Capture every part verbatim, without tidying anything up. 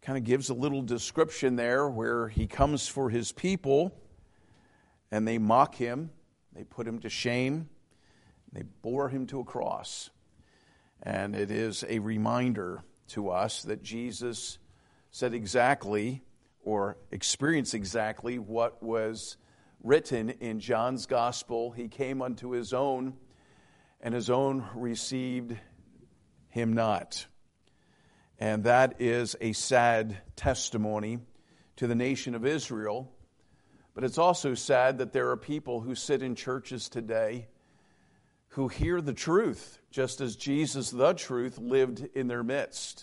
kind of gives a little description there where he comes for his people and they mock him, they put him to shame, they bore him to a cross. And it is a reminder to us that Jesus said exactly or experienced exactly what was written in John's gospel. He came unto his own, and his own received him not. And that is a sad testimony to the nation of Israel. But it's also sad that there are people who sit in churches today who hear the truth, just as Jesus, the truth, lived in their midst.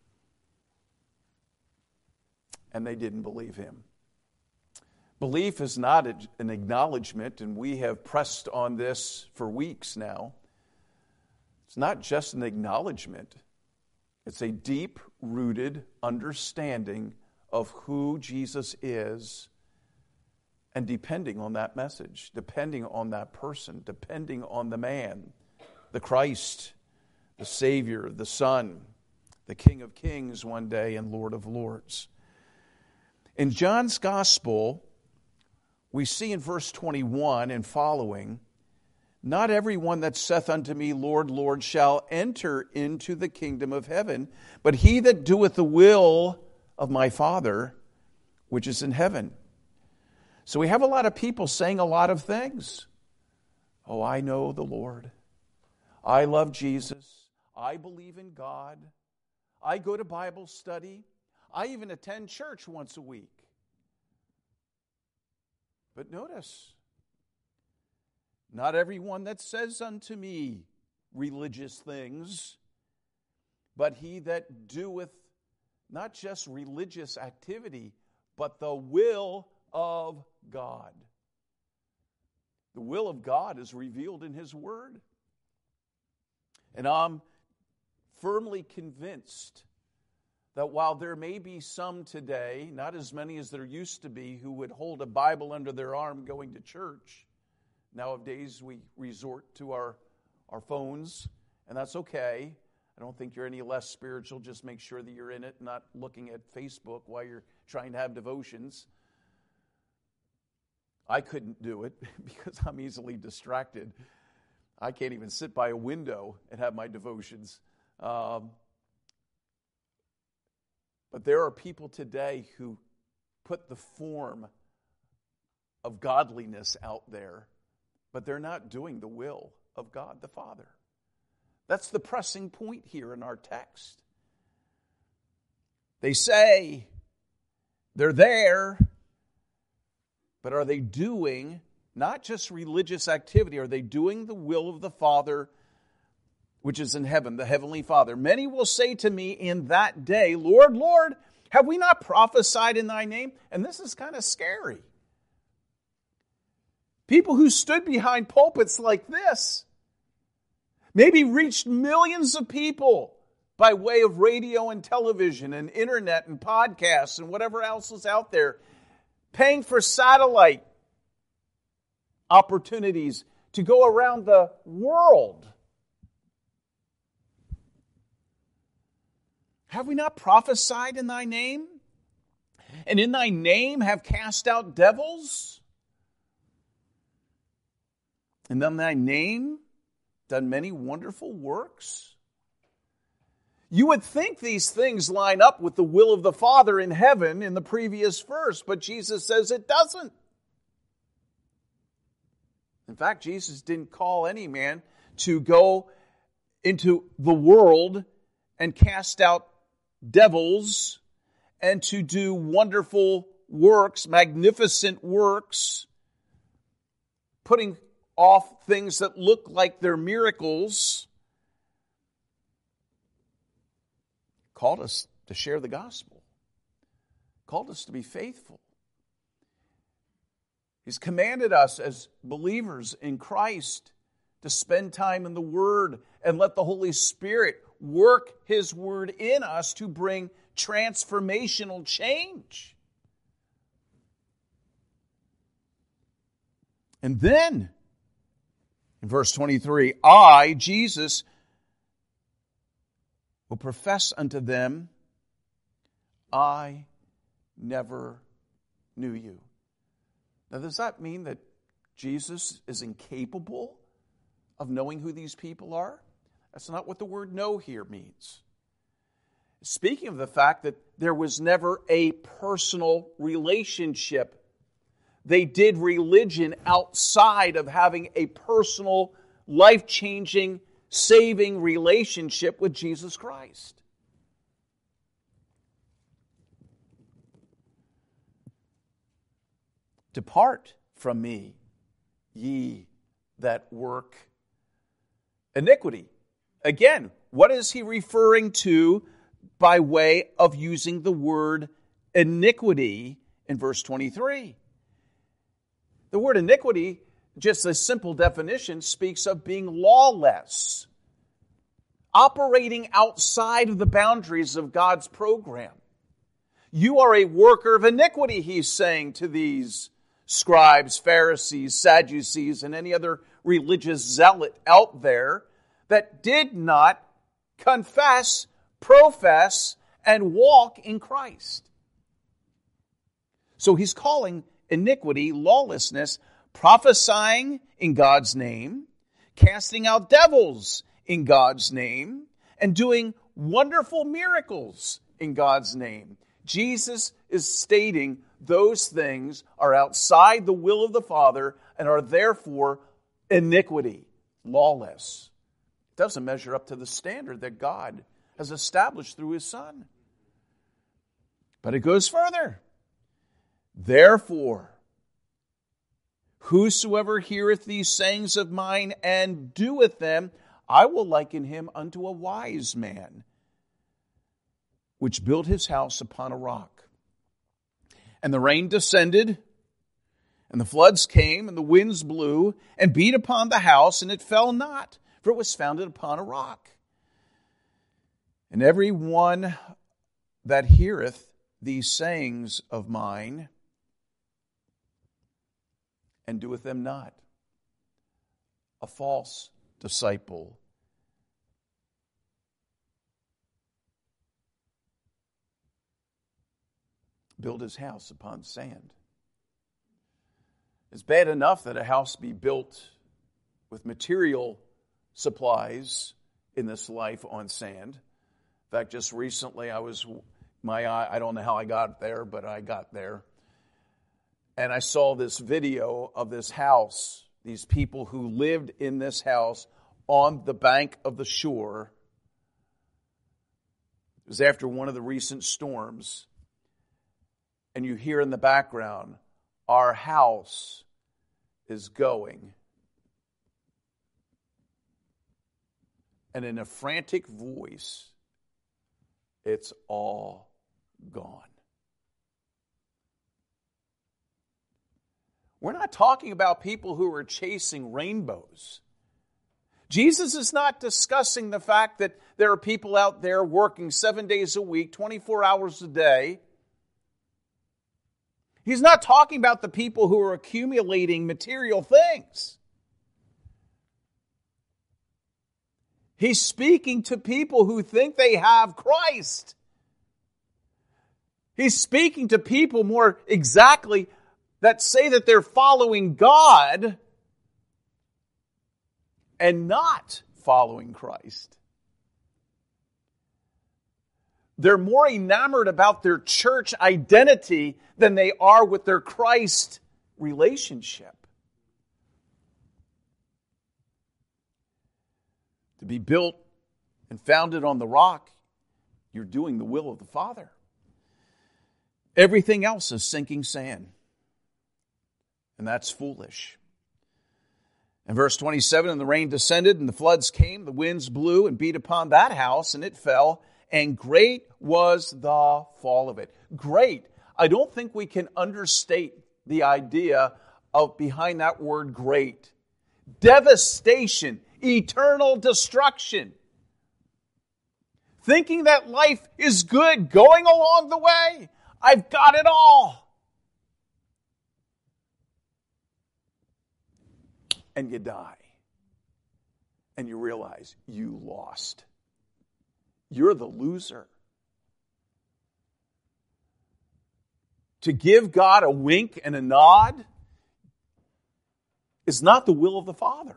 And they didn't believe him. Belief is not an acknowledgement, and we have pressed on this for weeks now. It's not just an acknowledgement. It's a deep-rooted understanding of who Jesus is, and depending on that message, depending on that person, depending on the man, the Christ, the Savior, the Son, the King of Kings one day and Lord of Lords. In John's Gospel, we see in verse twenty-one and following, not everyone that saith unto me, Lord, Lord, shall enter into the kingdom of heaven, but he that doeth the will of my Father, which is in heaven. So we have a lot of people saying a lot of things. Oh, I know the Lord. I love Jesus. I believe in God. I go to Bible study. I even attend church once a week. But notice, not everyone that says unto me religious things, but he that doeth not just religious activity, but the will of God. The will of God is revealed in his word. And I'm firmly convinced that while there may be some today, not as many as there used to be, who would hold a Bible under their arm going to church, nowadays we resort to our, our phones, and that's okay. I don't think you're any less spiritual. Just make sure that you're in it, not looking at Facebook while you're trying to have devotions. I couldn't do it because I'm easily distracted. I can't even sit by a window and have my devotions. Um, but there are people today who put the form of godliness out there, but they're not doing the will of God the Father. That's the pressing point here in our text. They say they're there, but are they doing not just religious activity? Are they doing the will of the Father which is in heaven, the Heavenly Father? Many will say to me in that day, Lord, Lord, have we not prophesied in thy name? And this is kind of scary. People who stood behind pulpits like this maybe reached millions of people by way of radio and television and internet and podcasts and whatever else is out there, paying for satellite opportunities to go around the world. Have we not prophesied in thy name? And in thy name have cast out devils? And in thy name done many wonderful works? You would think these things line up with the will of the Father in heaven in the previous verse, but Jesus says it doesn't. In fact, Jesus didn't call any man to go into the world and cast out devils and to do wonderful works, magnificent works, putting off things that look like they're miracles. Called us to share the gospel. Called us to be faithful. He's commanded us as believers in Christ to spend time in the Word and let the Holy Spirit work His Word in us to bring transformational change. And then, in verse twenty-three, I, Jesus, will profess unto them I never knew you. Now, does that mean that Jesus is incapable of knowing who these people are? That's not what the word know here means. Speaking of the fact that there was never a personal relationship. They did religion outside of having a personal, life-changing, saving relationship with Jesus Christ. Depart from me, ye that work iniquity. Again, what is he referring to by way of using the word iniquity in verse twenty-three? The word iniquity, just a simple definition, speaks of being lawless, operating outside of the boundaries of God's program. You are a worker of iniquity, he's saying to these scribes, Pharisees, Sadducees, and any other religious zealot out there that did not confess, profess, and walk in Christ. So he's calling iniquity, lawlessness, prophesying in God's name, casting out devils in God's name, and doing wonderful miracles in God's name. Jesus is stating those things are outside the will of the Father and are therefore iniquity, lawless. It doesn't measure up to the standard that God has established through His Son. But it goes further. Therefore, whosoever heareth these sayings of mine and doeth them, I will liken him unto a wise man, which built his house upon a rock. And the rain descended, and the floods came, and the winds blew, and beat upon the house, and it fell not, for it was founded upon a rock. And every one that heareth these sayings of mine, and doeth them not, a false disciple, build his house upon sand. It's bad enough that a house be built with material supplies in this life on sand. In fact, just recently I was, my eye, I don't know how I got there, but I got there. And I saw this video of this house, these people who lived in this house on the bank of the shore. It was after one of the recent storms. And you hear in the background, our house is going. And in a frantic voice, it's all gone. We're not talking about people who are chasing rainbows. Jesus is not discussing the fact that there are people out there working seven days a week, twenty-four hours a day. He's not talking about the people who are accumulating material things. He's speaking to people who think they have Christ. He's speaking to people more exactly that say that they're following God and not following Christ. They're more enamored about their church identity than they are with their Christ relationship. To be built and founded on the rock, you're doing the will of the Father. Everything else is sinking sand. And that's foolish. In verse twenty-seven, and the rain descended, and the floods came, the winds blew and beat upon that house, and it fell, and great was the fall of it. Great. I don't think we can understate the idea of behind that word great. Devastation, eternal destruction. Thinking that life is good, going along the way. I've got it all. And you die. And you realize you lost. You're the loser. to give God a wink and a nod is not the will of the Father.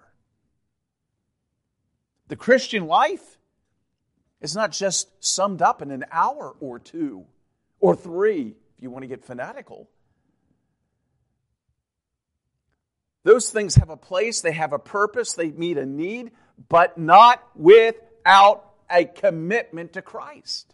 The Christian life is not just summed up in an hour or two or three, if you want to get fanatical. Those things have a place, they have a purpose, they meet a need, but not without a commitment to Christ.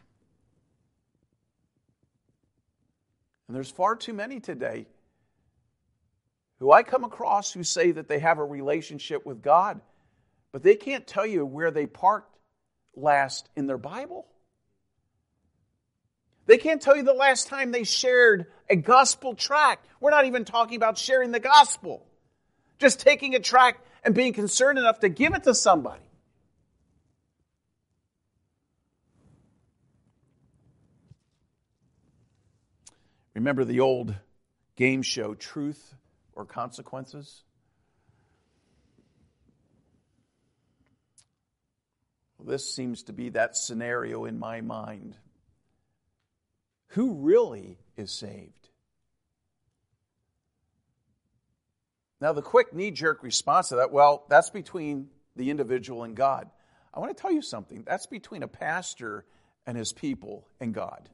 And there's far too many today who I come across who say that they have a relationship with God, but they can't tell you where they parked last in their Bible. They can't tell you the last time they shared a gospel tract. We're not even talking about sharing the gospel. Just taking a tract and being concerned enough to give it to somebody. Remember the old game show, Truth or Consequences? Well, this seems to be that scenario in my mind. Who really is saved? Now, the quick knee-jerk response to that, well, that's between the individual and God. I want to tell you something. That's between a pastor and his people and God.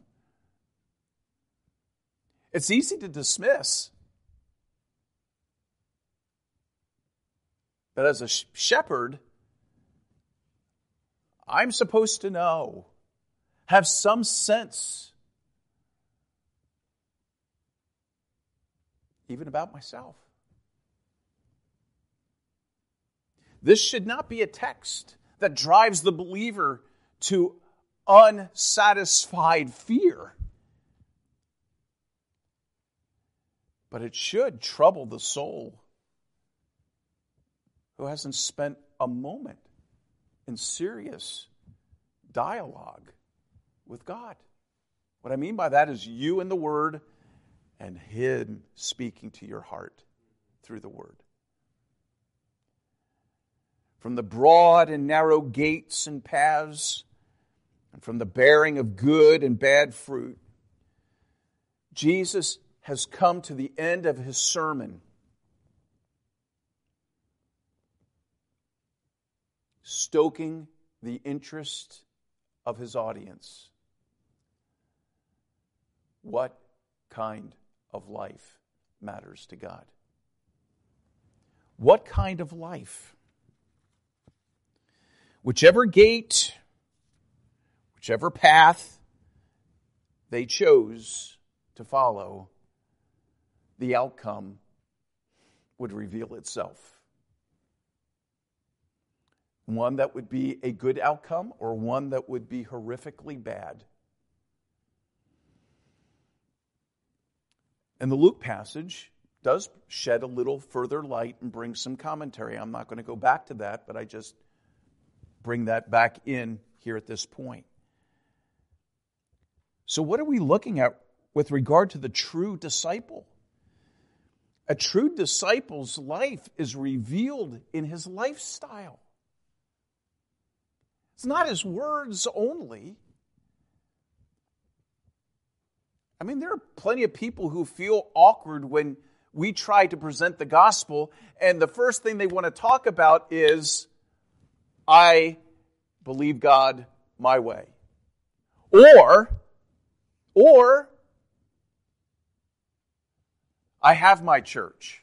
It's easy to dismiss. But as a shepherd, I'm supposed to know, have some sense, even about myself. This should not be a text that drives the believer to unsatisfied fear. But it should trouble the soul who hasn't spent a moment in serious dialogue with God. What I mean by that is you and the Word and Him speaking to your heart through the Word. From the broad and narrow gates and paths, and from the bearing of good and bad fruit, Jesus has come to the end of His sermon, stoking the interest of His audience. What kind of life matters to God? What kind of life? Whichever gate, whichever path they chose to follow, the outcome would reveal itself. One that would be a good outcome or one that would be horrifically bad. And the Luke passage does shed a little further light and bring some commentary. I'm not going to go back to that, but I just bring that back in here at this point. So what are we looking at with regard to the true disciple? A true disciple's life is revealed in his lifestyle. It's not his words only. I mean, there are plenty of people who feel awkward when we try to present the gospel, and the first thing they want to talk about is, I believe God my way. Or, or, I have my church.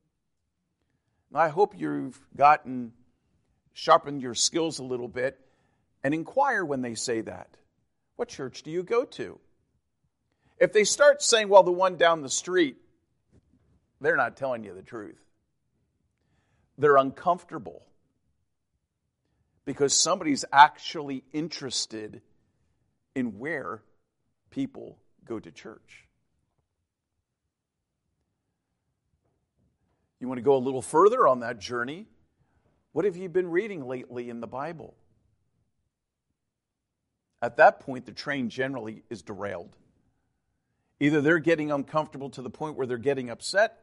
I hope you've gotten, sharpened your skills a little bit and inquire when they say that. What church do you go to? If they start saying, well, the one down the street, they're not telling you the truth. They're uncomfortable because somebody's actually interested in where people go to church. You want to go a little further on that journey? What have you been reading lately in the Bible? At that point, the train generally is derailed. Either they're getting uncomfortable to the point where they're getting upset,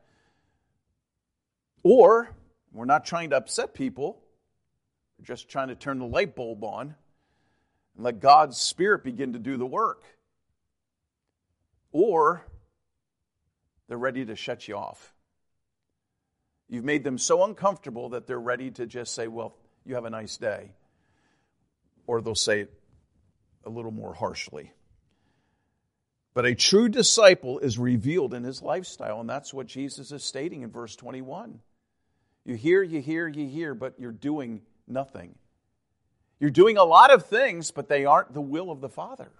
or we're not trying to upset people. We're just trying to turn the light bulb on and let God's Spirit begin to do the work. Or they're ready to shut you off. You've made them so uncomfortable that they're ready to just say, well, you have a nice day. Or they'll say it a little more harshly. But a true disciple is revealed in his lifestyle, and that's what Jesus is stating in verse twenty-one. You hear, you hear, you hear, but you're doing nothing. You're doing a lot of things, but they aren't the will of the Father.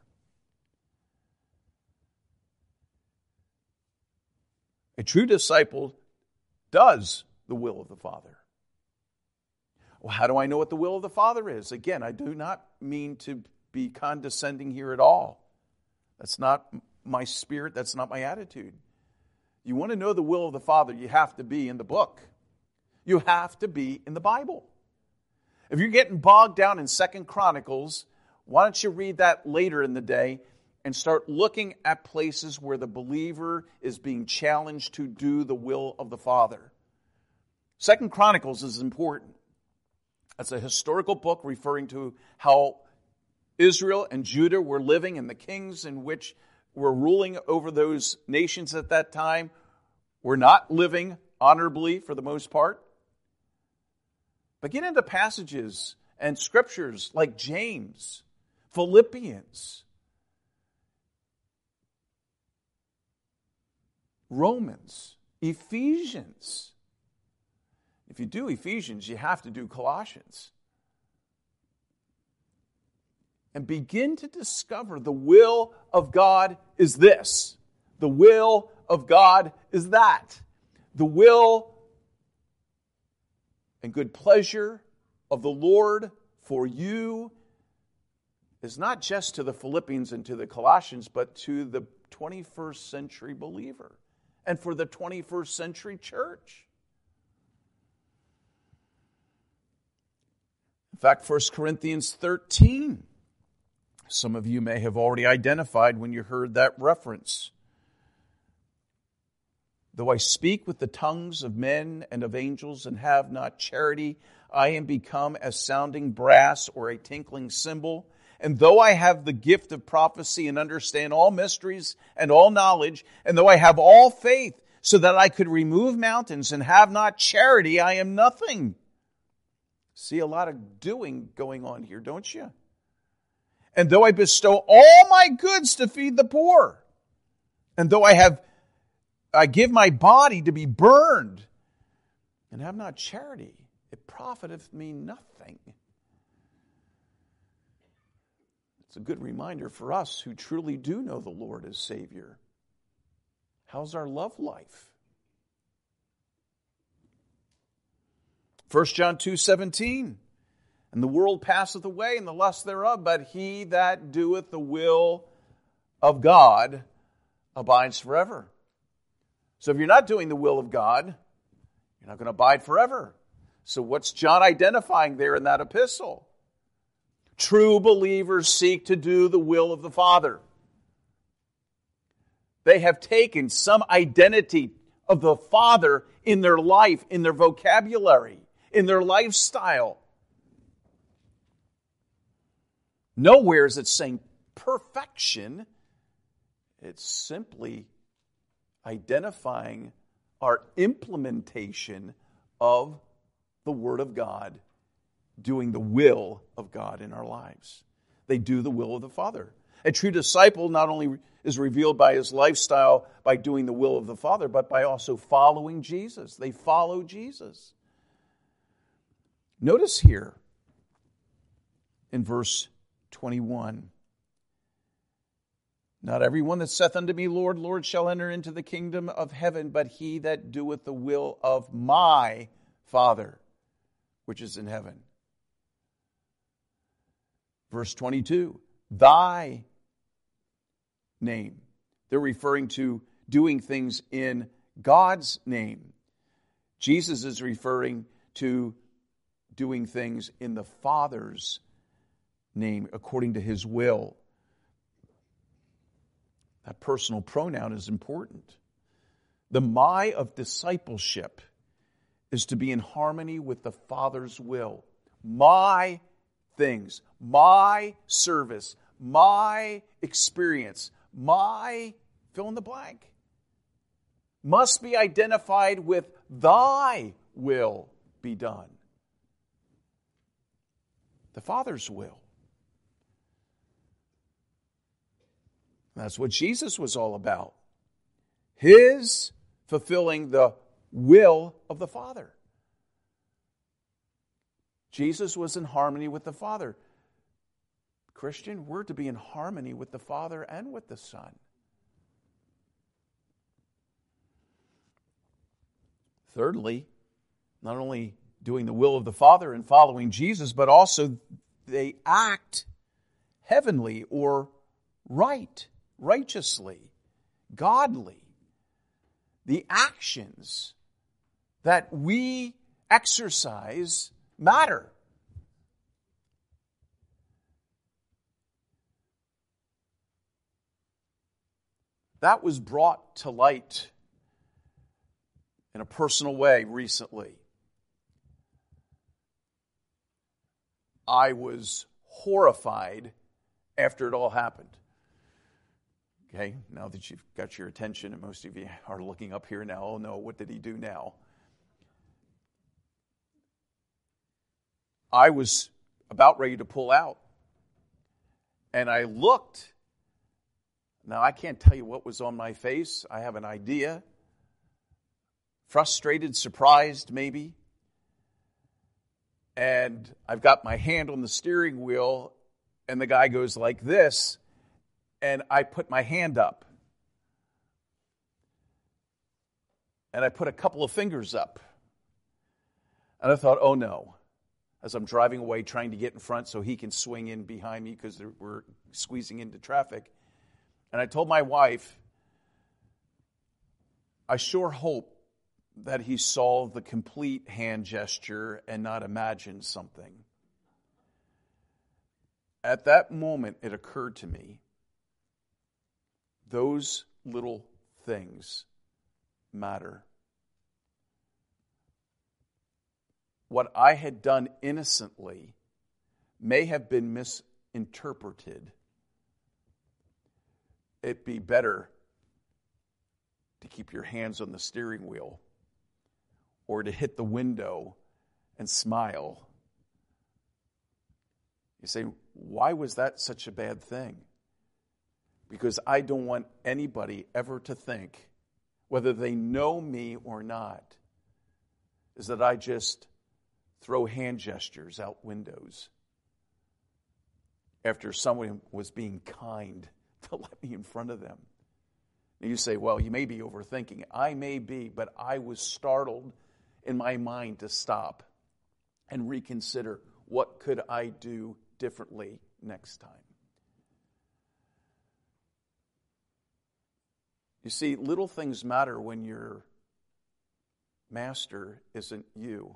A true disciple does the will of the Father. Well, how do I know what the will of the Father is? Again, I do not mean to be condescending here at all. That's not my spirit. That's not my attitude. You want to know the will of the Father, you have to be in the book. You have to be in the Bible. If you're getting bogged down in Second Chronicles, why don't you read that later in the day and start looking at places where the believer is being challenged to do the will of the Father. Second Chronicles is important. It's a historical book referring to how Israel and Judah were living, and the kings in which were ruling over those nations at that time were not living honorably for the most part. But get into passages and scriptures like James, Philippians, Romans, Ephesians. If you do Ephesians, you have to do Colossians. And begin to discover the will of God is this. The will of God is that. The will and good pleasure of the Lord for you is not just to the Philippians and to the Colossians, but to the twenty-first century believer and for the twenty-first century church. In fact, First Corinthians thirteen, some of you may have already identified when you heard that reference. Though I speak with the tongues of men and of angels and have not charity, I am become as sounding brass or a tinkling cymbal. And though I have the gift of prophecy and understand all mysteries and all knowledge, and though I have all faith so that I could remove mountains and have not charity, I am nothing. See a lot of doing going on here, don't you? And though I bestow all my goods to feed the poor, and though I have I give my body to be burned, and have not charity, it profiteth me nothing. It's a good reminder for us who truly do know the Lord as Savior. How's our love life? First John two seventeen, and the world passeth away and the lust thereof, but he that doeth the will of God abides forever. So if you're not doing the will of God, you're not going to abide forever. So what's John identifying there in that epistle? True believers seek to do the will of the Father. They have taken some identity of the Father in their life, in their vocabulary, in their lifestyle. Nowhere is it saying perfection. It's simply identifying our implementation of the Word of God, doing the will of God in our lives. They do the will of the Father. A true disciple not only is revealed by his lifestyle, by doing the will of the Father, but by also following Jesus. They follow Jesus. Notice here in verse twenty-one, not everyone that saith unto me, Lord, Lord, shall enter into the kingdom of heaven, but he that doeth the will of my Father, which is in heaven. Verse twenty-two, thy name. They're referring to doing things in God's name. Jesus is referring to doing things in the Father's name, according to his will. That personal pronoun is important. The my of discipleship is to be in harmony with the Father's will. My things, my service, my experience, my fill in the blank. must be identified with thy will be done. The Father's will. That's what Jesus was all about. His fulfilling the will of the Father. Jesus was in harmony with the Father. Christian, we're to be in harmony with the Father and with the Son. Thirdly, not only doing the will of the Father and following Jesus, but also they act heavenly or right, righteously, godly. The actions that we exercise matter. That was brought to light in a personal way recently. I was horrified after it all happened. Okay, now that you've got your attention, and most of you are looking up here now, oh no, what did he do now? I was about ready to pull out. And I looked. Now, I can't tell you what was on my face. I have an idea. Frustrated, surprised, maybe. And I've got my hand on the steering wheel, and the guy goes like this, and I put my hand up. And I put a couple of fingers up. And I thought, oh no. As I'm driving away, trying to get in front so he can swing in behind me because we're squeezing into traffic. And I told my wife, I sure hope that he saw the complete hand gesture and not imagined something. At that moment, it occurred to me, those little things matter. What I had done innocently may have been misinterpreted. It'd be better to keep your hands on the steering wheel or to hit the window and smile. You say, why was that such a bad thing? Because I don't want anybody ever to think, whether they know me or not, is that I just throw hand gestures out windows after someone was being kind to let me in front of them. And you say, well, you may be overthinking. I may be, but I was startled in my mind to stop and reconsider, what could I do differently next time? You see, little things matter when your master isn't you.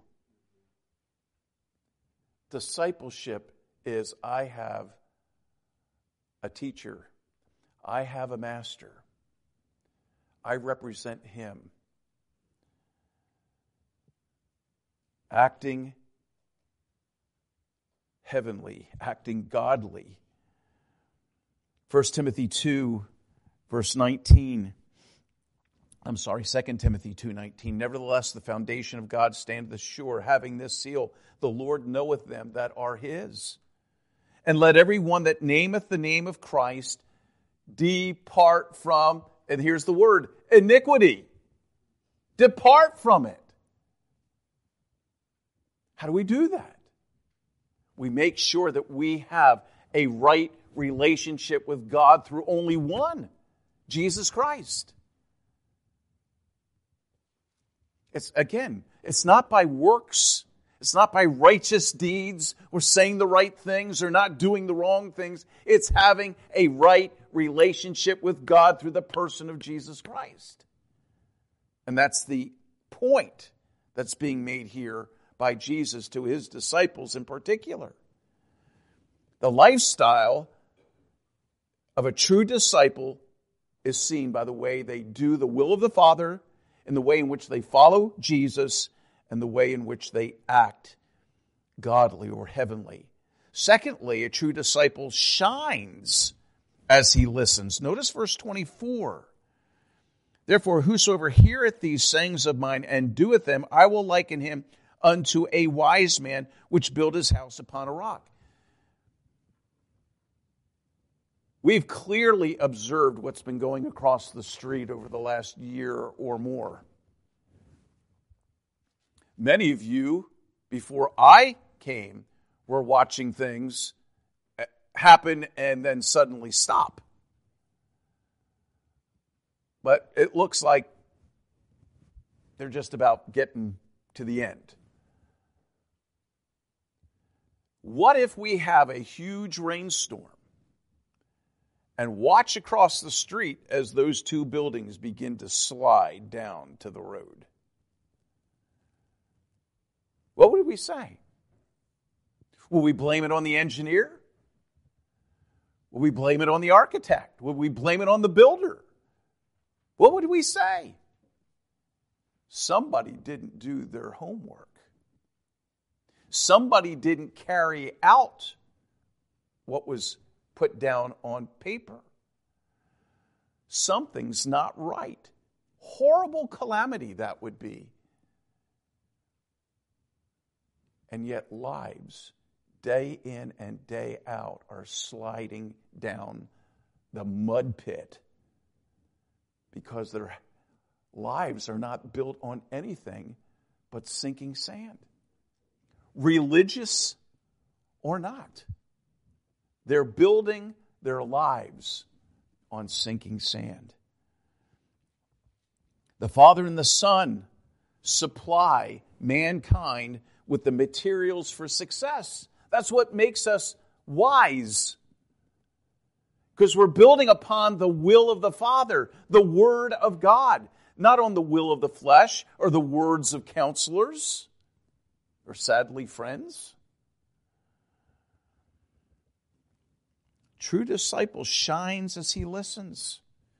Discipleship is, I have a teacher. I have a master. I represent him. Acting heavenly, acting godly. First Timothy two, verse nineteen. I'm sorry, Second Timothy two nineteen. Nevertheless, the foundation of God standeth sure, having this seal, the Lord knoweth them that are his. And let every one that nameth the name of Christ depart from, and here's the word, iniquity. Depart from it. How do we do that? We make sure that we have a right relationship with God through only one, Jesus Christ. It's, again, it's not by works. It's not by righteous deeds or saying the right things or not doing the wrong things. It's having a right relationship with God through the person of Jesus Christ. And that's the point that's being made here by Jesus to his disciples in particular. The lifestyle of a true disciple is seen by the way they do the will of the Father, in the way in which they follow Jesus, and the way in which they act godly or heavenly. Secondly, a true disciple shines as he listens. Notice verse twenty-four. Therefore, whosoever heareth these sayings of mine and doeth them, I will liken him unto a wise man which built his house upon a rock. We've clearly observed what's been going across the street over the last year or more. Many of you, before I came, were watching things happen and then suddenly stop. But it looks like they're just about getting to the end. What if we have a huge rainstorm and watch across the street as those two buildings begin to slide down to the road? What would we say? Will we blame it on the engineer? Will we blame it on the architect? Will we blame it on the builder? What would we say? Somebody didn't do their homework. Somebody didn't carry out what was put down on paper. Something's not right. Horrible calamity that would be. And yet lives, day in and day out, are sliding down the mud pit because their lives are not built on anything but sinking sand. Religious or not, they're building their lives on sinking sand. The Father and the Son supply mankind with the materials for success. That's what makes us wise. Because we're building upon the will of the Father, the Word of God, not on the will of the flesh or the words of counselors or sadly friends. True disciple shines as he listens.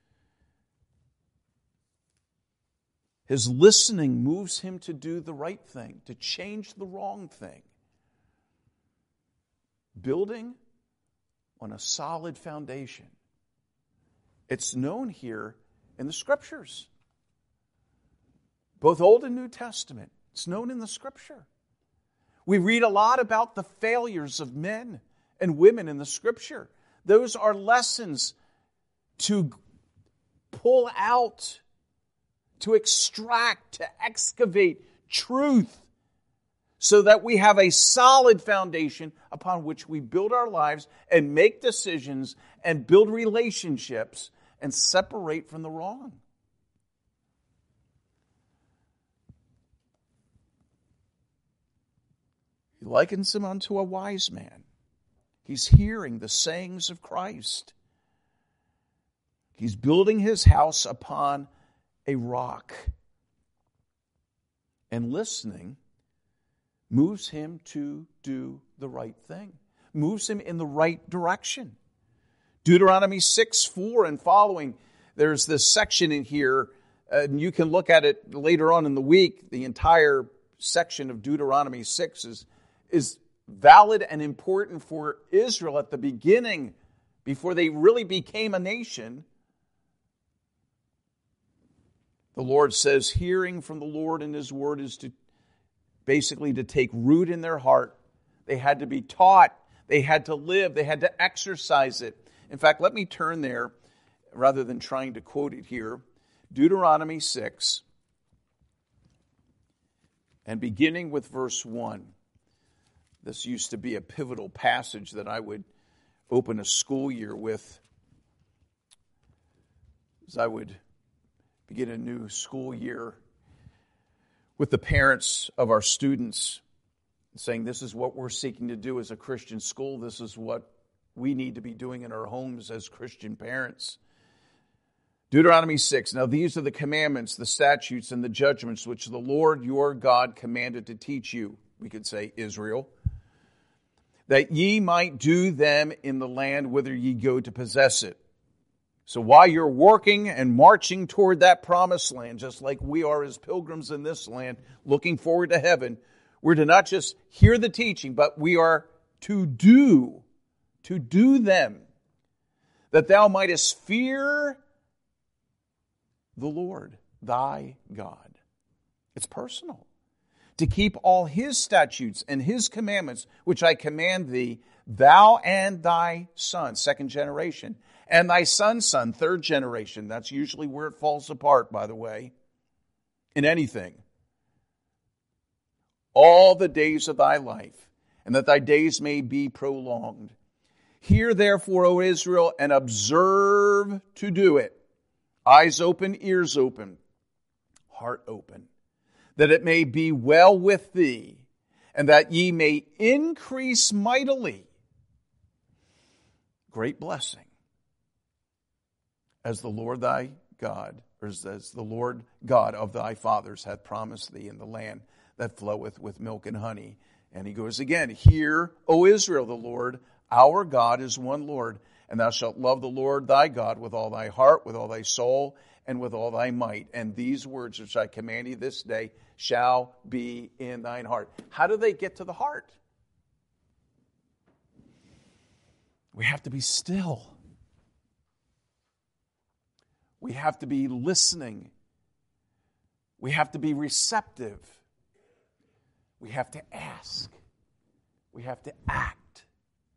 His listening moves him to do the right thing, to change the wrong thing. Building on a solid foundation. It's known here in the Scriptures. Both Old and New Testament. It's known in the Scripture. We read a lot about the failures of men and women in the Scripture. Those are lessons to pull out, to extract, to excavate truth so that we have a solid foundation upon which we build our lives and make decisions and build relationships and separate from the wrong. He likens him unto a wise man. He's hearing the sayings of Christ. He's building his house upon a rock. And listening moves him to do the right thing. Moves him in the right direction. Deuteronomy six four and following, there's this section in here, and you can look at it later on in the week. The entire section of Deuteronomy six is, is valid and important for Israel at the beginning, before they really became a nation. The Lord says, hearing from the Lord and His word is to basically to take root in their heart. They had to be taught. They had to live. They had to exercise it. In fact, let me turn there rather than trying to quote it here. Deuteronomy six, and beginning with verse one. This used to be a pivotal passage that I would open a school year with, as I would begin a new school year with the parents of our students, saying this is what we're seeking to do as a Christian school. This is what we need to be doing in our homes as Christian parents. Deuteronomy six, now these are the commandments, the statutes, and the judgments which the Lord your God commanded to teach you, we could say Israel, that ye might do them in the land whither ye go to possess it. So while you're working and marching toward that promised land, just like we are as pilgrims in this land, looking forward to heaven, we're to not just hear the teaching, but we are to do, to do them, that thou mightest fear the Lord thy God. It's personal. To keep all his statutes and his commandments, which I command thee, thou and thy son, second generation, and thy son's son, third generation. That's usually where it falls apart, by the way, in anything. All the days of thy life, and that thy days may be prolonged. Hear therefore, O Israel, and observe to do it. Eyes open, ears open, heart open, that it may be well with thee, and that ye may increase mightily. Great blessing. As the Lord thy God, or as the Lord God of thy fathers hath promised thee in the land that floweth with milk and honey. And he goes again, Hear, O Israel, the Lord, our God is one Lord, and thou shalt love the Lord thy God with all thy heart, with all thy soul, and with all thy might. And these words which I command thee this day shall be in thine heart. How do they get to the heart? We have to be still. We have to be listening. We have to be receptive. We have to ask. We have to act.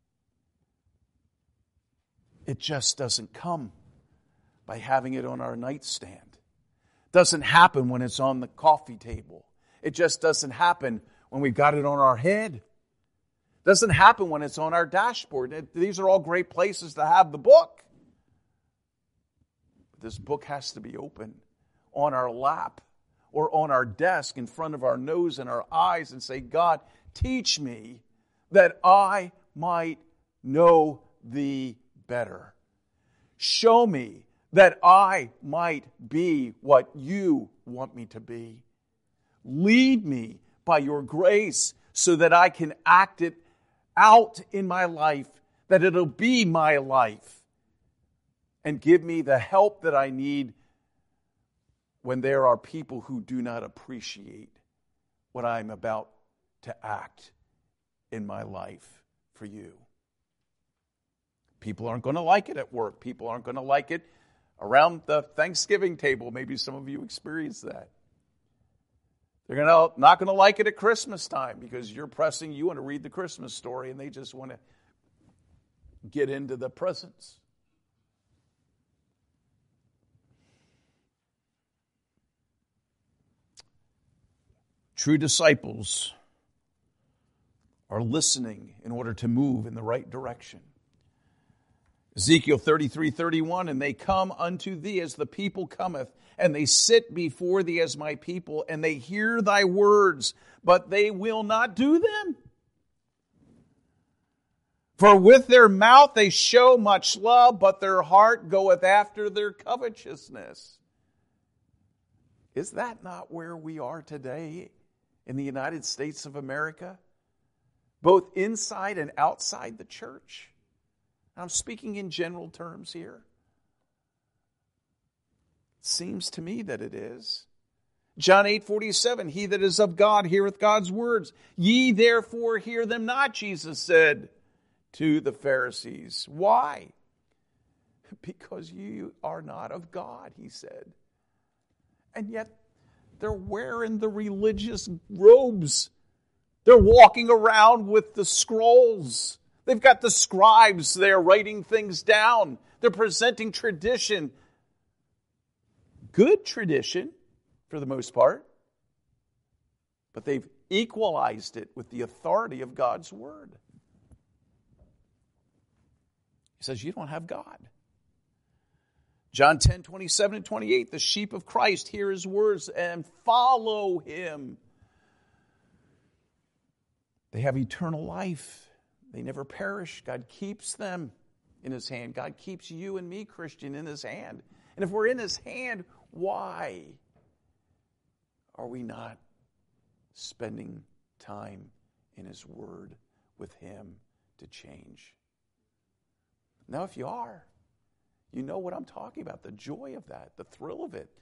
It just doesn't come by having it on our nightstand. It doesn't happen when it's on the coffee table. It just doesn't happen when we've got it on our head. It doesn't happen when it's on our dashboard. It, these are all great places to have the book. But this book has to be open on our lap or on our desk in front of our nose and our eyes and say, God, teach me that I might know thee better. Show me that I might be what you want me to be. Lead me by your grace so that I can act it out in my life, that it'll be my life. And give me the help that I need when there are people who do not appreciate what I'm about to act in my life for you. People aren't going to like it at work. People aren't going to like it around the Thanksgiving table. Maybe some of you experience that. They're gonna, not going to like it at Christmas time because you're pressing, you want to read the Christmas story and they just want to get into the presents. True disciples are listening in order to move in the right direction. Ezekiel thirty-three thirty-one, and they come unto thee as the people cometh, and they sit before thee as my people, and they hear thy words, but they will not do them. For with their mouth they show much love, but their heart goeth after their covetousness. Is that not where we are today in the United States of America? Both inside and outside the church. I'm speaking in general terms here. It seems to me that it is. John eight forty-seven, he that is of God heareth God's words. Ye therefore hear them not, Jesus said to the Pharisees. Why? Because you are not of God, he said. And yet they're wearing the religious robes. They're walking around with the scrolls. They've got the scribes there writing things down. They're presenting tradition. Good tradition, for the most part. But they've equalized it with the authority of God's Word. He says, you don't have God. John ten twenty-seven and twenty-eight, the sheep of Christ hear his words and follow him. They have eternal life. They never perish. God keeps them in his hand. God keeps you and me, Christian, in his hand. And if we're in his hand, why are we not spending time in his word with him to change? Now, if you are, you know what I'm talking about, the joy of that, the thrill of it.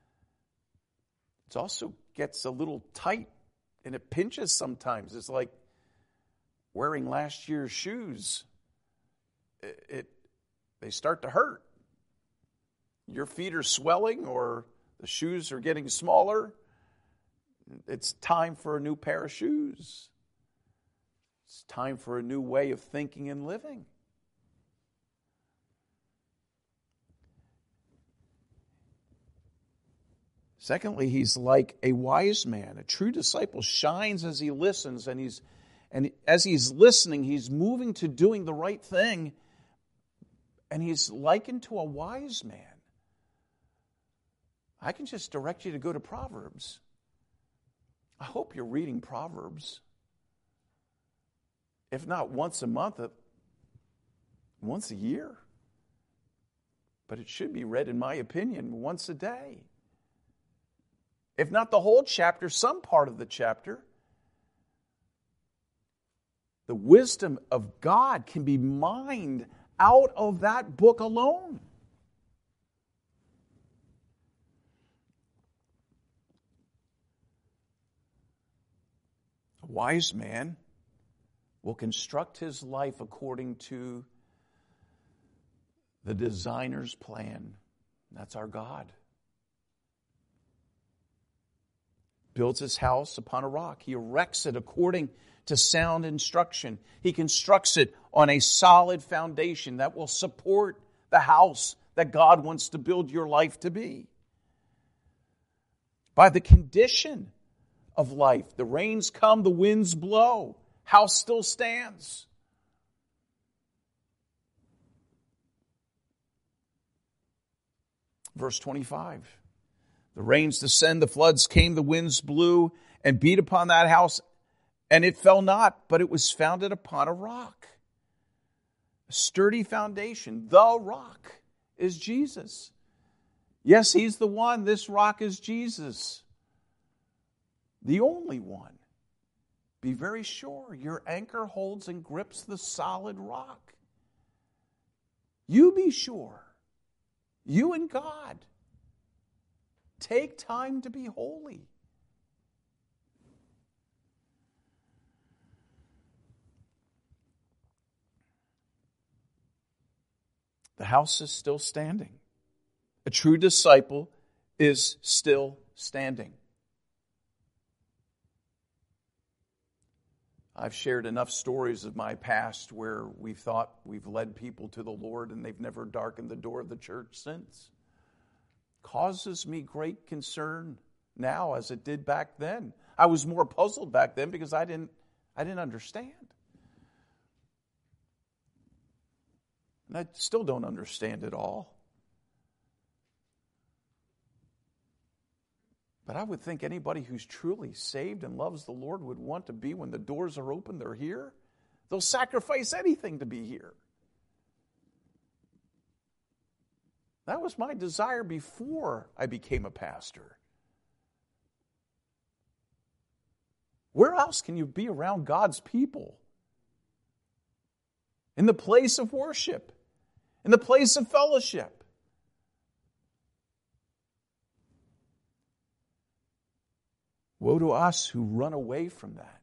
It also gets a little tight and it pinches sometimes. It's like wearing last year's shoes. It, it they start to hurt. your feet are swelling or the shoes are getting smaller, it's time for a new pair of shoes. It's time for a new way of thinking and living. Secondly, he's like a wise man. A true disciple shines as he listens, and he's and as he's listening, he's moving to doing the right thing, and he's likened to a wise man. I can just direct you to go to Proverbs. I hope you're reading Proverbs. If not once a month, once a year. But it should be read, in my opinion, once a day. If not the whole chapter, some part of the chapter. The wisdom of God can be mined out of that book alone. A wise man will construct his life according to the designer's plan. That's our God. Builds his house upon a rock. He erects it according to sound instruction. He constructs it on a solid foundation that will support the house that God wants to build your life to be. By the condition of life, the rains come, the winds blow, house still stands. Verse twenty-five. The rains descend, the floods came, the winds blew and beat upon that house, and it fell not, but it was founded upon a rock. A sturdy foundation. The rock is Jesus. Yes, he's the one. This rock is Jesus. The only one. Be very sure your anchor holds and grips the solid rock. You be sure. You and God. Take time to be holy. The house is still standing. A true disciple is still standing. I've shared enough stories of my past where we've thought we've led people to the Lord and they've never darkened the door of the church since. Causes me great concern now as it did back then. I was more puzzled back then because I didn't, I didn't understand. And I still don't understand it all. But I would think anybody who's truly saved and loves the Lord would want to be, when the doors are open, they're here. They'll sacrifice anything to be here. That was my desire before I became a pastor. Where else can you be around God's people? In the place of worship, in the place of fellowship. Woe to us who run away from that.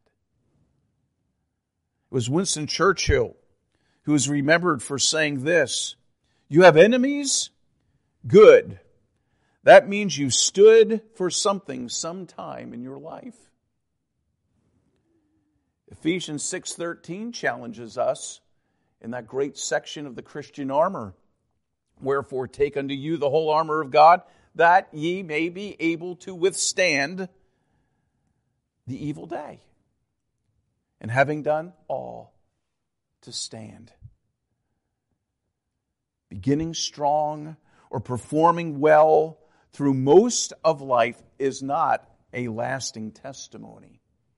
It was Winston Churchill who was remembered for saying this: "You have enemies? Good. That means you stood for something sometime in your life." Ephesians six thirteen challenges us in that great section of the Christian armor. "Wherefore take unto you the whole armor of God, that ye may be able to withstand the evil day. And having done all, to stand." Beginning strong or performing well through most of life is not a lasting testimony.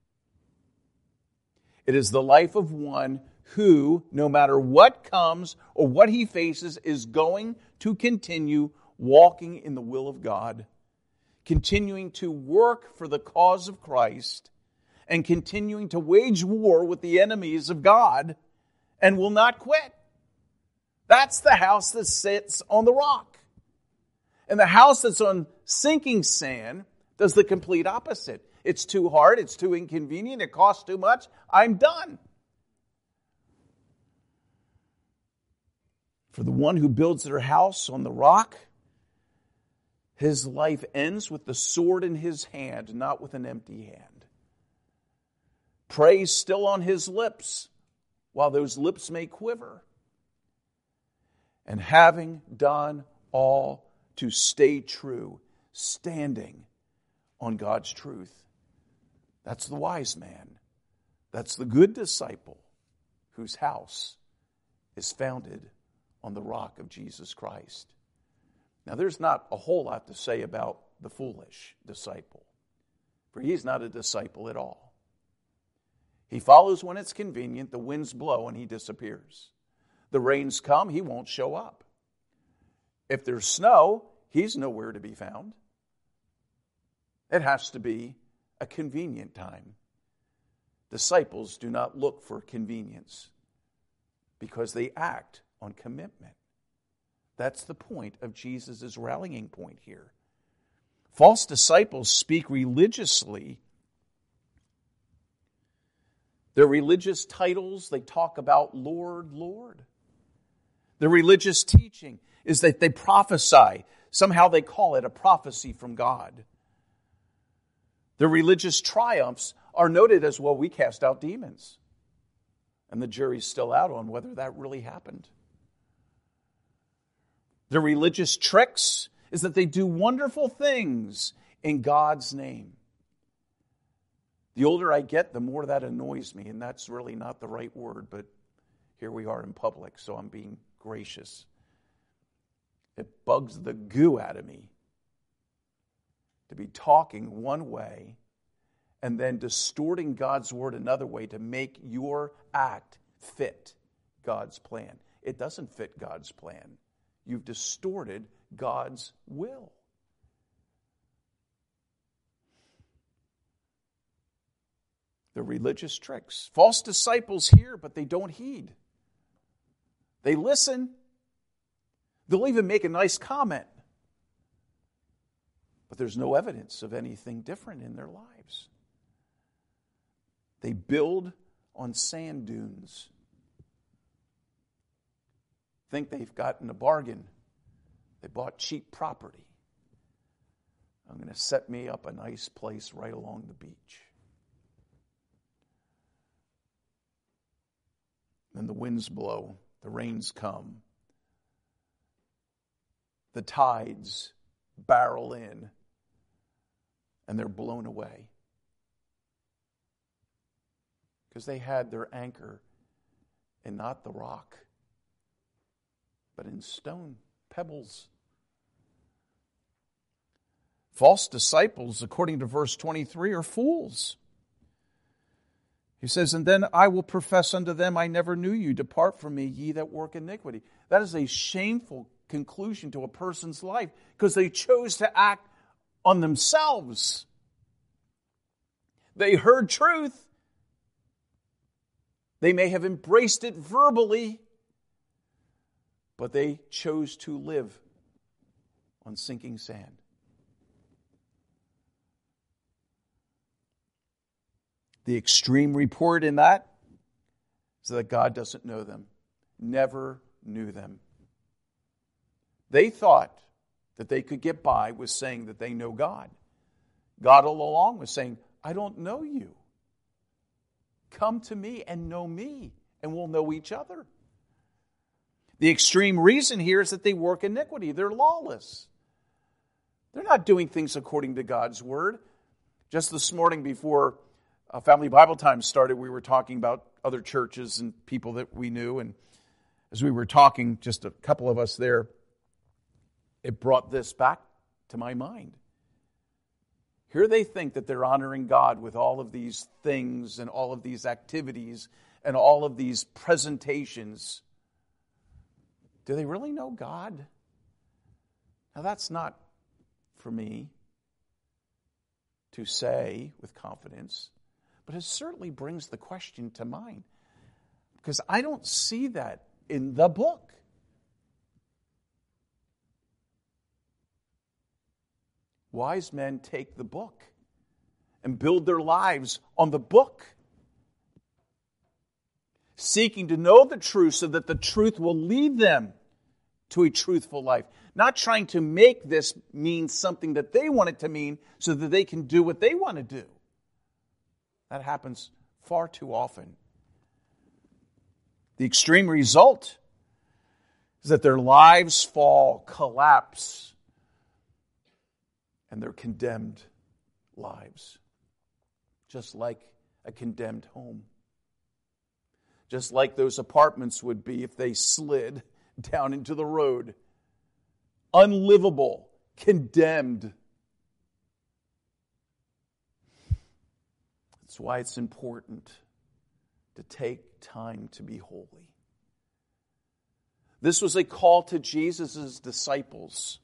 It is the life of one who, no matter what comes or what he faces, is going to continue walking in the will of God, continuing to work for the cause of Christ, and continuing to wage war with the enemies of God, and will not quit. That's the house that sits on the rock. And the house that's on sinking sand does the complete opposite. It's too hard, it's too inconvenient, it costs too much, I'm done. For the one who builds their house on the rock His life ends with the sword in his hand, not with an empty hand. Praise still on his lips, while those lips may quiver. And having done all to stay true, standing on God's truth. That's the wise man. That's the good disciple whose house is founded on the rock of Jesus Christ. Now, there's not a whole lot to say about the foolish disciple, for he's not a disciple at all. He follows when it's convenient, the winds blow and he disappears. The rains come, he won't show up. If there's snow, he's nowhere to be found. It has to be a convenient time. Disciples do not look for convenience because they act on commitment. That's the point of Jesus' rallying point here. False disciples speak religiously. Their religious titles, they talk about Lord, Lord. Their religious teaching is that they prophesy. Somehow they call it a prophecy from God. Their religious triumphs are noted as, well, we cast out demons. And the jury's still out on whether that really happened. Their religious tricks is that they do wonderful things in God's name. The older I get, the more that annoys me, and that's really not the right word, but here we are in public, so I'm being gracious. It bugs the goo out of me to be talking one way and then distorting God's word another way to make your act fit God's plan. It doesn't fit God's plan. You've distorted God's will. The religious tricks. False disciples hear, but they don't heed. They listen. They'll even make a nice comment. But there's no evidence of anything different in their lives. They build on sand dunes. Think they've gotten a bargain. They bought cheap property. I'm going to set me up a nice place right along the beach. Then the winds blow, the rains come, the tides barrel in, and they're blown away. Because they had their anchor in not the rock, but in stone, pebbles. False disciples, according to verse twenty-three, are fools. He says, and then I will profess unto them, I never knew you. Depart from me, ye that work iniquity. That is a shameful conclusion to a person's life because they chose to act on themselves. They heard truth. They may have embraced it verbally, but they chose to live on sinking sand. The extreme report in that is that God doesn't know them, never knew them. They thought that they could get by with saying that they know God. God all along was saying, I don't know you. Come to me and know me, and we'll know each other. The extreme reason here is that they work iniquity. They're lawless. They're not doing things according to God's word. Just this morning before uh, Family Bible Time started, we were talking about other churches and people that we knew. And as we were talking, just a couple of us there, it brought this back to my mind. Here they think that they're honoring God with all of these things and all of these activities and all of these presentations. Do they really know God? Now that's not for me to say with confidence, but it certainly brings the question to mind because I don't see that in the book. Wise men take the book and build their lives on the book, seeking to know the truth so that the truth will lead them to a truthful life. Not trying to make this mean something that they want it to mean so that they can do what they want to do. That happens far too often. The extreme result is that their lives fall, collapse, and they're condemned lives. Just like a condemned home. Just like those apartments would be if they slid down into the road. Unlivable, condemned. That's why it's important to take time to be holy. This was a call to Jesus' disciples.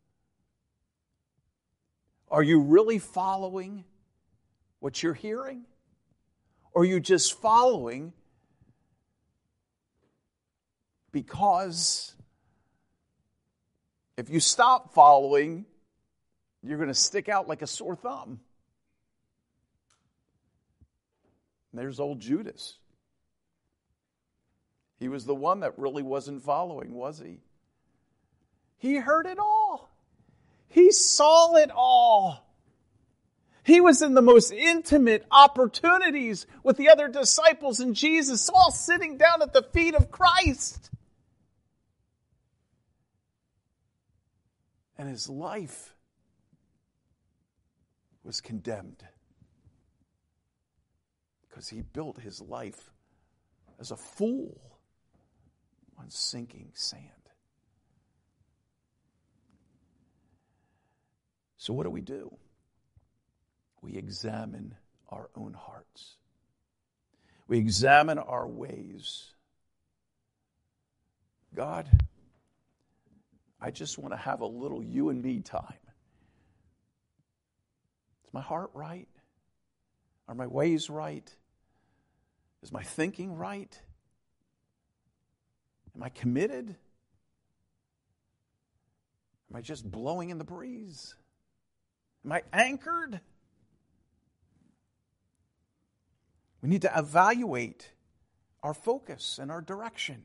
Are you really following what you're hearing? Or are you just following because if you stop following, you're going to stick out like a sore thumb? And there's old Judas. He was the one that really wasn't following, was he? He heard it all. He saw it all. He was in the most intimate opportunities with the other disciples and Jesus, all sitting down at the feet of Christ. And his life was condemned because he built his life as a fool on sinking sand. So what do we do? We examine our own hearts. We examine our ways. God, I just want to have a little you and me time. Is my heart right? Are my ways right? Is my thinking right? Am I committed? Am I just blowing in the breeze? Am I anchored? We need to evaluate our focus and our direction.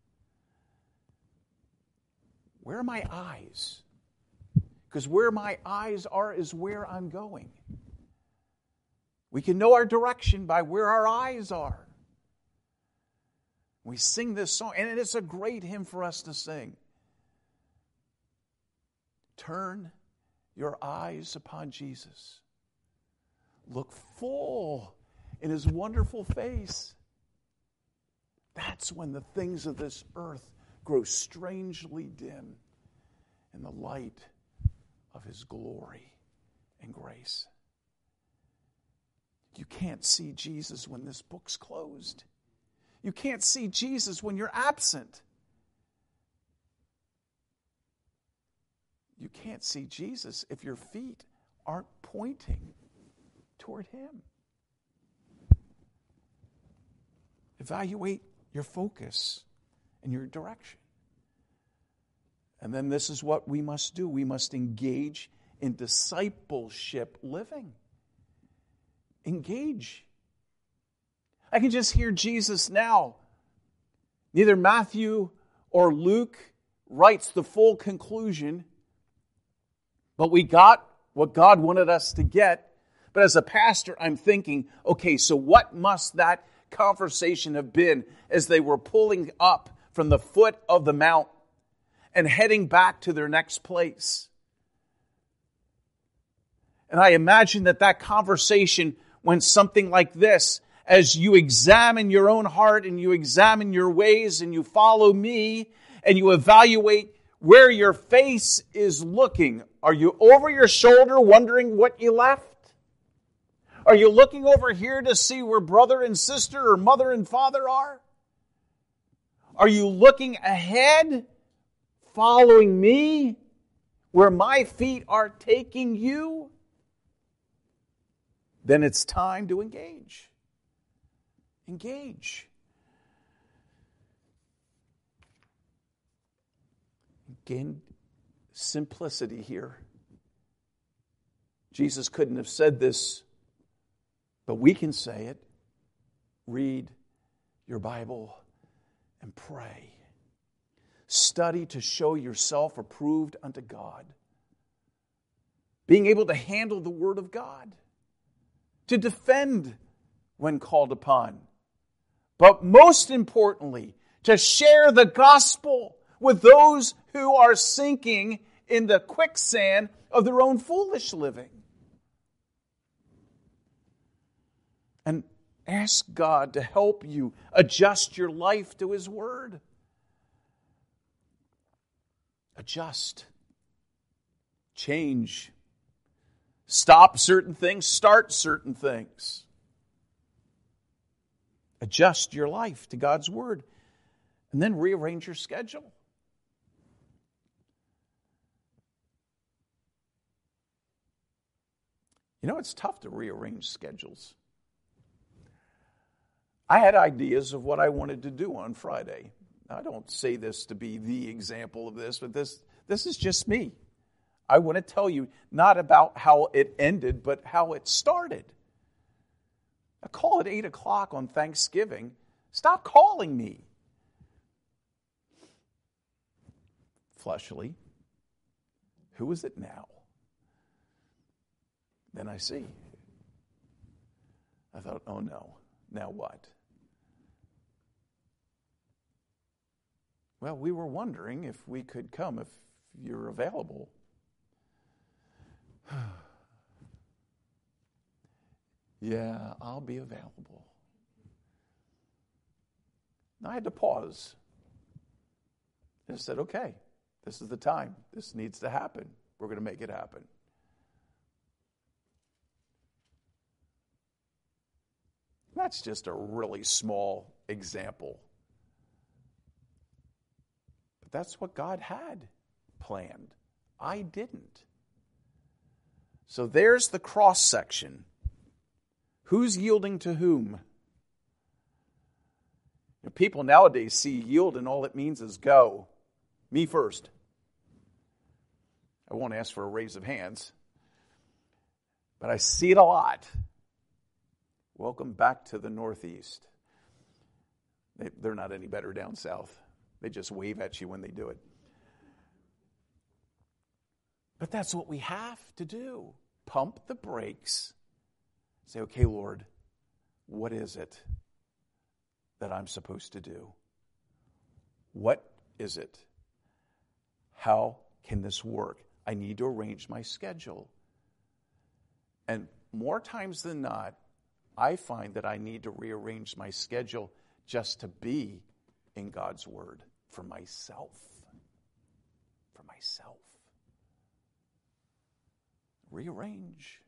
Where are my eyes? Because where my eyes are is where I'm going. We can know our direction by where our eyes are. We sing this song, and it's a great hymn for us to sing. Turn your eyes upon Jesus. Look full in his wonderful face. That's when the things of this earth grow strangely dim in the light of his glory and grace. You can't see Jesus when this book's closed. You can't see Jesus when you're absent. You can't see Jesus if your feet aren't pointing toward him. Evaluate your focus and your direction. And then this is what we must do. We must engage in discipleship living. Engage. I can just hear Jesus now. Neither Matthew or Luke writes the full conclusion, but we got what God wanted us to get. But as a pastor, I'm thinking, okay, so what must that conversation have been as they were pulling up from the foot of the mount and heading back to their next place? And I imagine that that conversation went something like this. As you examine your own heart and you examine your ways and you follow me and you evaluate where your face is looking. Are you over your shoulder wondering what you left? Are you looking over here to see where brother and sister or mother and father are? Are you looking ahead, following me, where my feet are taking you? Then it's time to engage. Engage. Again, simplicity here. Jesus couldn't have said this, but we can say it. Read your Bible and pray. study to show yourself approved unto God. Being able to handle the Word of God. To defend when called upon. But most importantly, to share the gospel with those who are sinking in the quicksand of their own foolish living. And ask God to help you adjust your life to His Word. Adjust. Change. Stop certain things, start certain things. Adjust your life to God's Word. And then rearrange your schedule. You know, it's tough to rearrange schedules. I had ideas of what I wanted to do on Friday. Now, I don't say this to be the example of this, but this, this is just me. I want to tell you not about how it ended, but how it started. A call at eight o'clock on Thanksgiving. Stop calling me. Fleshly. Who is it now? Then I see. I thought, oh no, now what? Well, we were wondering if we could come if you're available. Yeah, I'll be available. I had to pause. And I said, okay, this is the time. This needs to happen. We're going to make it happen. That's just a really small example. But that's what God had planned. I didn't. So there's the cross section. Who's yielding to whom? You know, people nowadays see yield and all it means is go. Me first. I won't ask for a raise of hands. But I see it a lot. Welcome back to the Northeast. They, they're not any better down south. They just wave at you when they do it. But that's what we have to do. Pump the brakes. Say, okay, Lord, what is it that I'm supposed to do? What is it? How can this work? I need to arrange my schedule. And more times than not, I find that I need to rearrange my schedule just to be in God's Word for myself. For myself. Rearrange.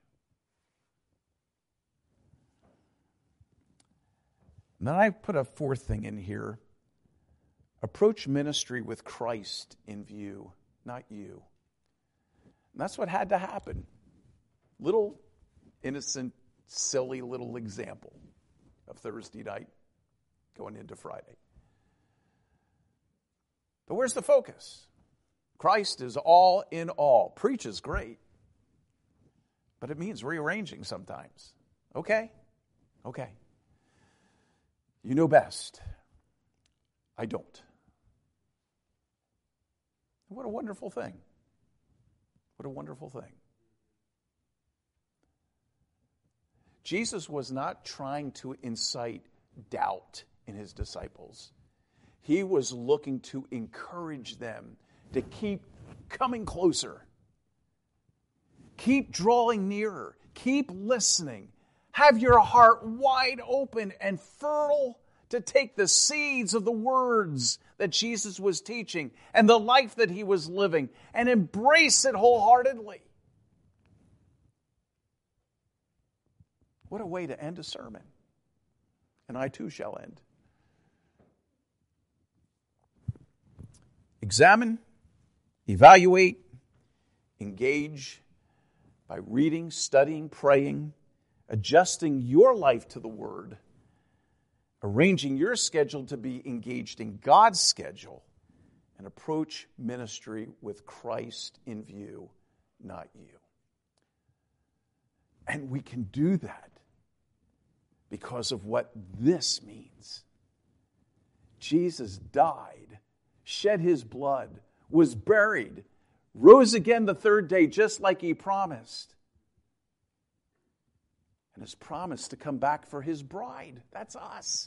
And then I put a fourth thing in here. Approach ministry with Christ in view, not you. And that's what had to happen. Little innocent, silly little example of Thursday night going into Friday. But where's the focus? Christ is all in all. Preach is great. But it means rearranging sometimes. Okay? Okay. You know best. I don't. What a wonderful thing. What a wonderful thing. Jesus was not trying to incite doubt in his disciples. He was looking to encourage them to keep coming closer. Keep drawing nearer. Keep listening. Have your heart wide open and fertile to take the seeds of the words that Jesus was teaching and the life that he was living and embrace it wholeheartedly. What a way to end a sermon. And I too shall end. Examine, evaluate, engage by reading, studying, praying, adjusting your life to the Word, arranging your schedule to be engaged in God's schedule, and approach ministry with Christ in view, not you. And we can do that because of what this means. Jesus died shed his blood, was buried, rose again the third day just like he promised, and has promised to come back for his bride. That's us.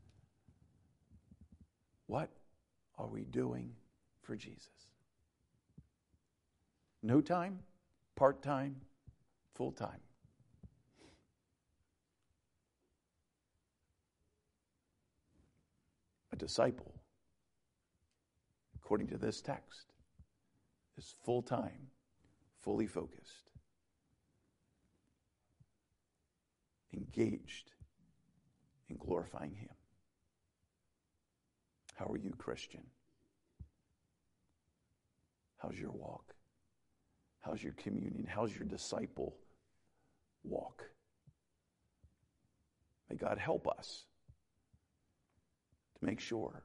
What are we doing for Jesus? No time, part-time, full-time. A disciple, according to this text, is full-time, fully focused, engaged in glorifying him. How are you, Christian? How's your walk? How's your communion? How's your disciple walk? May God help us to make sure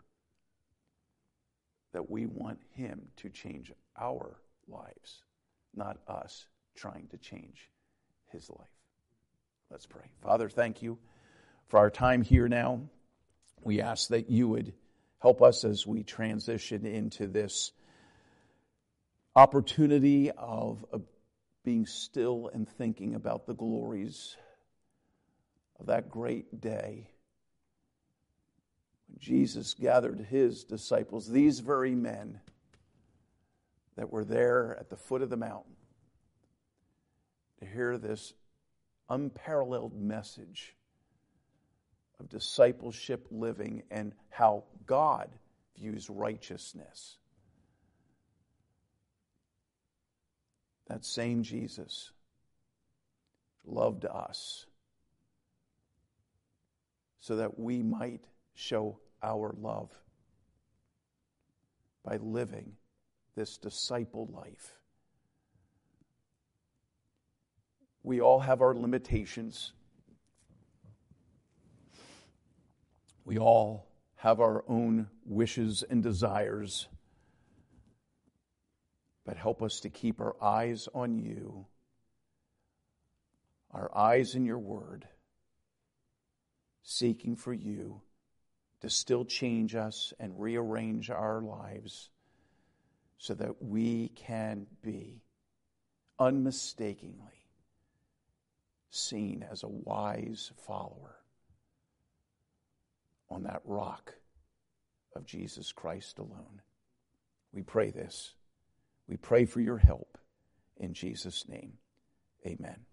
that we want him to change our lives, not us trying to change his life. Let's pray. Father, thank you for our time here now. We ask that you would help us as we transition into this opportunity of, of being still and thinking about the glories of that great day when Jesus gathered his disciples, these very men that were there at the foot of the mountain, to hear this unparalleled message of discipleship living and how God views righteousness. That same Jesus loved us so that we might show our love by living this disciple life. We all have our limitations. We all have our own wishes and desires. But help us to keep our eyes on you, our eyes in your word, seeking for you to still change us and rearrange our lives so that we can be unmistakingly seen as a wise follower on that rock of Jesus Christ alone. We pray this. We pray for your help in Jesus' name. Amen.